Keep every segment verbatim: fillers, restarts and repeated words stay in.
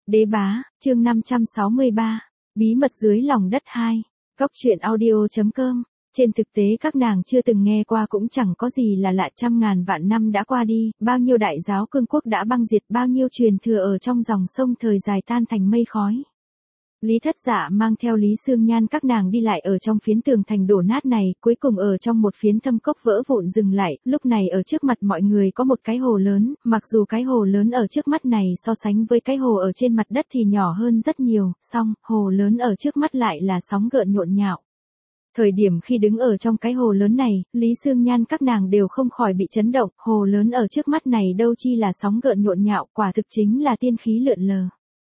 Đế bá, chương năm trăm sáu mươi ba, bí mật dưới lòng đất hai, góc truyện audio.com. Trên thực tế các nàng chưa từng nghe qua cũng chẳng có gì là lạ, trăm ngàn vạn năm đã qua đi, bao nhiêu đại giáo cương quốc đã băng diệt, bao nhiêu truyền thừa ở trong dòng sông thời dài tan thành mây khói. Lý Thất Dạ mang theo Lý Sương Nhan các nàng đi lại ở trong phiến tường thành đổ nát này, cuối cùng ở trong một phiến thâm cốc vỡ vụn dừng lại, lúc này ở trước mặt mọi người có một cái hồ lớn, mặc dù cái hồ lớn ở trước mắt này so sánh với cái hồ ở trên mặt đất thì nhỏ hơn rất nhiều, song, hồ lớn ở trước mắt lại là sóng gợn nhộn nhạo. Thời điểm khi đứng ở trong cái hồ lớn này, Lý Sương Nhan các nàng đều không khỏi bị chấn động, hồ lớn ở trước mắt này đâu chi là sóng gợn nhộn nhạo, quả thực chính là tiên khí lượn lờ.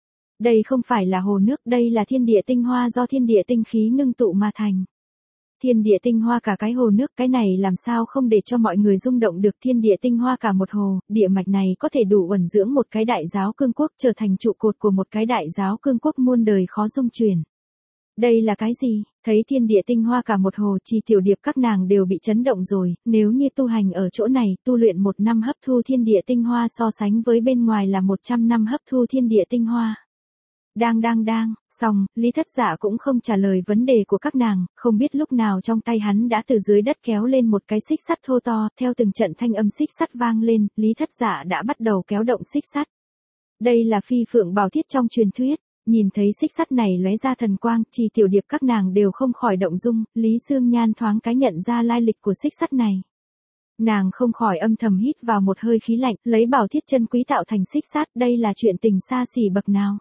Đây không phải là hồ nước, đây là thiên địa tinh hoa do thiên địa tinh khí ngưng tụ mà thành. Thiên địa tinh hoa cả cái hồ nước, cái này làm sao không để cho mọi người rung động được, thiên địa tinh hoa cả một hồ, địa mạch này có thể đủ uẩn dưỡng một cái đại giáo cương quốc, trở thành trụ cột của một cái đại giáo cương quốc muôn đời khó dung chuyển. Đây là cái gì? Thấy thiên địa tinh hoa cả một hồ, Chi Tiểu Điệp các nàng đều bị chấn động rồi, nếu như tu hành ở chỗ này, tu luyện một năm hấp thu thiên địa tinh hoa so sánh với bên ngoài là một trăm năm hấp thu thiên địa tinh hoa. Đang đang đang, xong, Lý Thất Dạ cũng không trả lời vấn đề của các nàng, không biết lúc nào trong tay hắn đã từ dưới đất kéo lên một cái xích sắt thô to, theo từng trận thanh âm xích sắt vang lên, Lý Thất Dạ đã bắt đầu kéo động xích sắt. Đây là phi phượng bảo thiết trong truyền thuyết, nhìn thấy xích sắt này lóe ra thần quang, Chi Tiểu Điệp các nàng đều không khỏi động dung, Lý Sương Nhan thoáng cái nhận ra lai lịch của xích sắt này. Nàng không khỏi âm thầm hít vào một hơi khí lạnh, lấy bảo thiết chân quý tạo thành xích sắt, đây là chuyện tình xa xỉ bậc nào.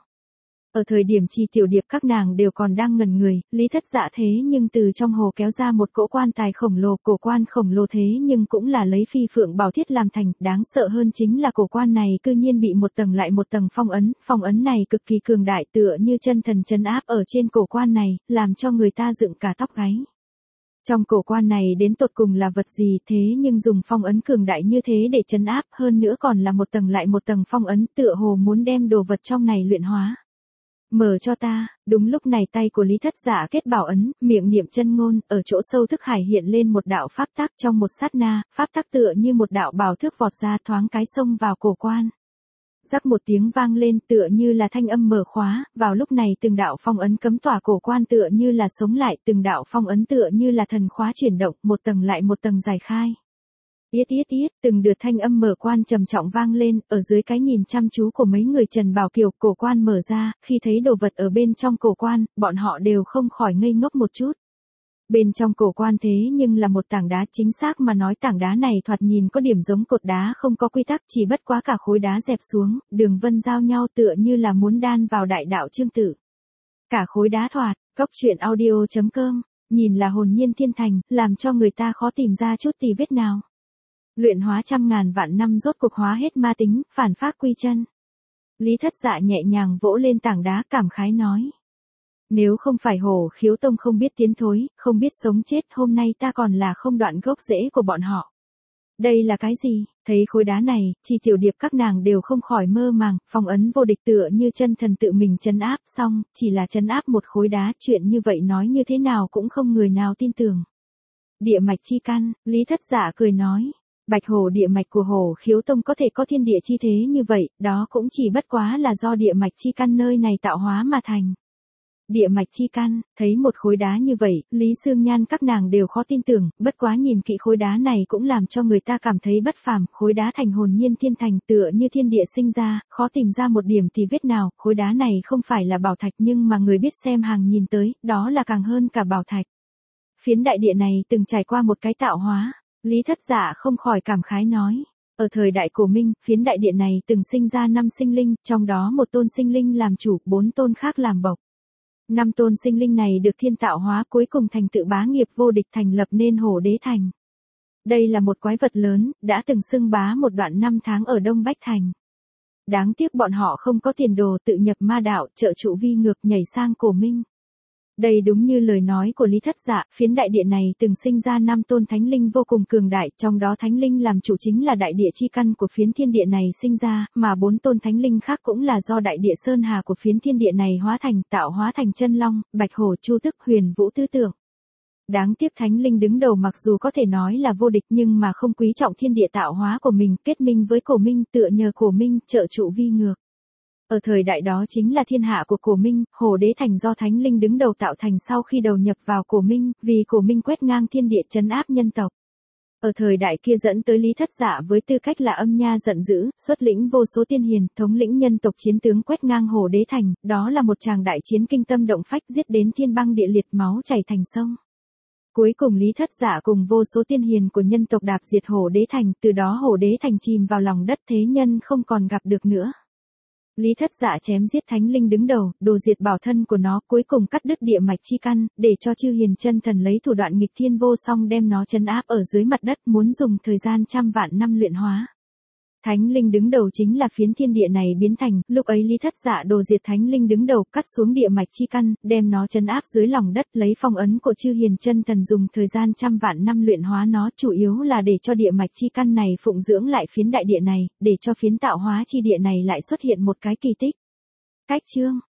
Ở thời điểm Chi Tiểu Điệp các nàng đều còn đang ngẩn người, Lý Thất Dạ thế nhưng từ trong hồ kéo ra một cỗ quan tài khổng lồ, cổ quan khổng lồ thế nhưng cũng là lấy phi phượng bảo thiết làm thành, đáng sợ hơn chính là cổ quan này cư nhiên bị một tầng lại một tầng phong ấn, phong ấn này cực kỳ cường đại tựa như chân thần trấn áp ở trên cổ quan này, làm cho người ta dựng cả tóc gáy. Trong cổ quan này đến tột cùng là vật gì thế nhưng dùng phong ấn cường đại như thế để trấn áp, hơn nữa còn là một tầng lại một tầng phong ấn, tựa hồ muốn đem đồ vật trong này luyện hóa. Mở cho ta, đúng lúc này tay của Lý Thất Dạ kết bảo ấn, miệng niệm chân ngôn, ở chỗ sâu thức hải hiện lên một đạo pháp tắc, trong một sát na, pháp tắc tựa như một đạo bảo thước vọt ra thoáng cái xông vào cổ quan. Rắc một tiếng vang lên tựa như là thanh âm mở khóa, vào lúc này từng đạo phong ấn cấm tỏa cổ quan tựa như là sống lại, từng đạo phong ấn tựa như là thần khóa chuyển động, một tầng lại một tầng giải khai. Yết yết yết, từng đợt thanh âm mở quan trầm trọng vang lên, ở dưới cái nhìn chăm chú của mấy người Trần Bảo Kiều, cổ quan mở ra, khi thấy đồ vật ở bên trong cổ quan, bọn họ đều không khỏi ngây ngốc một chút. Bên trong cổ quan thế nhưng là một tảng đá, chính xác mà nói tảng đá này thoạt nhìn có điểm giống cột đá không có quy tắc, chỉ bất quá cả khối đá dẹp xuống, đường vân giao nhau tựa như là muốn đan vào đại đạo chương tử. Cả khối đá thoạt, góc truyện audio.com, nhìn là hồn nhiên thiên thành, làm cho người ta khó tìm ra chút tì vết nào. Luyện hóa trăm ngàn vạn năm rốt cuộc hóa hết ma tính, phản phác quy chân. Lý Thất Dạ nhẹ nhàng vỗ lên tảng đá cảm khái nói. Nếu không phải Hổ Khiếu Tông không biết tiến thối, không biết sống chết, hôm nay ta còn là không đoạn gốc rễ của bọn họ. Đây là cái gì? Thấy khối đá này, Chi Tiểu Điệp các nàng đều không khỏi mơ màng, phong ấn vô địch tựa như chân thần tự mình trấn áp, xong, chỉ là trấn áp một khối đá, chuyện như vậy nói như thế nào cũng không người nào tin tưởng. Địa mạch chi căn, Lý Thất Dạ cười nói. Bạch hổ địa mạch của Hổ Khiếu Tông có thể có thiên địa chi thế như vậy, đó cũng chỉ bất quá là do địa mạch chi căn nơi này tạo hóa mà thành. Địa mạch chi căn, thấy một khối đá như vậy, Lý Sương Nhan các nàng đều khó tin tưởng, bất quá nhìn kỹ khối đá này cũng làm cho người ta cảm thấy bất phàm, khối đá thành hồn nhiên thiên thành tựa như thiên địa sinh ra, khó tìm ra một điểm thì vết nào, khối đá này không phải là bảo thạch nhưng mà người biết xem hàng nhìn tới, đó là càng hơn cả bảo thạch. Phiến đại địa này từng trải qua một cái tạo hóa. Lý Thất Dạ không khỏi cảm khái nói, ở thời đại cổ Minh, phiến đại địa này từng sinh ra năm sinh linh, trong đó một tôn sinh linh làm chủ, bốn tôn khác làm bộc. Năm tôn sinh linh này được thiên tạo hóa cuối cùng thành tựu bá nghiệp vô địch thành lập nên Hổ Đế Thành. Đây là một quái vật lớn, đã từng xưng bá một đoạn năm tháng ở Đông Bách Thành. Đáng tiếc bọn họ không có tiền đồ tự nhập ma đạo, trợ trụ vi ngược nhảy sang cổ Minh. Đây đúng như lời nói của Lý Thất Dạ, phiến đại địa này từng sinh ra năm tôn thánh linh vô cùng cường đại, trong đó thánh linh làm chủ chính là đại địa chi căn của phiến thiên địa này sinh ra, mà bốn tôn thánh linh khác cũng là do đại địa sơn hà của phiến thiên địa này hóa thành, tạo hóa thành chân long, bạch hổ, chu tức, huyền vũ tứ tượng. Đáng tiếc thánh linh đứng đầu mặc dù có thể nói là vô địch nhưng mà không quý trọng thiên địa tạo hóa của mình, kết minh với cổ Minh, tựa nhờ cổ Minh trợ trụ vi ngược. Ở thời đại đó chính là thiên hạ của Cổ Minh, Hồ Đế Thành do Thánh Linh đứng đầu tạo thành sau khi đầu nhập vào Cổ Minh, vì Cổ Minh quét ngang thiên địa trấn áp nhân tộc. Ở thời đại kia dẫn tới Lý Thất Dạ với tư cách là âm nha giận dữ, xuất lĩnh vô số tiên hiền, thống lĩnh nhân tộc chiến tướng quét ngang Hồ Đế Thành, đó là một tràng đại chiến kinh tâm động phách giết đến thiên băng địa liệt máu chảy thành sông. Cuối cùng Lý Thất Dạ cùng vô số tiên hiền của nhân tộc đạp diệt Hồ Đế Thành, từ đó Hồ Đế Thành chìm vào lòng đất thế nhân không còn gặp được nữa. Lý Thất Dạ chém giết Thánh Linh đứng đầu, đồ diệt bảo thân của nó, cuối cùng cắt đứt địa mạch chi căn, để cho chư hiền chân thần lấy thủ đoạn nghịch thiên vô song đem nó trấn áp ở dưới mặt đất, muốn dùng thời gian trăm vạn năm luyện hóa. Thánh Linh đứng đầu chính là phiến thiên địa này biến thành, lúc ấy Lý Thất Dạ đồ diệt Thánh Linh đứng đầu, cắt xuống địa mạch chi căn, đem nó trấn áp dưới lòng đất, lấy phong ấn của chư hiền chân thần dùng thời gian trăm vạn năm luyện hóa nó, chủ yếu là để cho địa mạch chi căn này phụng dưỡng lại phiến đại địa này, để cho phiến tạo hóa chi địa này lại xuất hiện một cái kỳ tích. Cách chương